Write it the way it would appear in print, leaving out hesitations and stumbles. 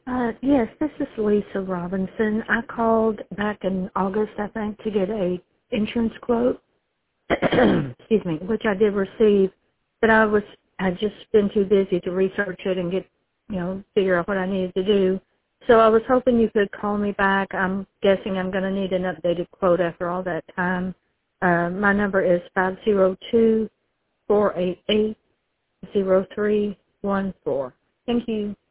Yes, this is Lisa Robinson. I called back in August, I think, to get a insurance quote, excuse me, which I did receive, but I'd just been too busy to research it and get, figure out what I needed to do. So I was hoping you could call me back. I'm guessing I'm going to need an updated quote after all that time. My number is 502-488-0314. Thank you.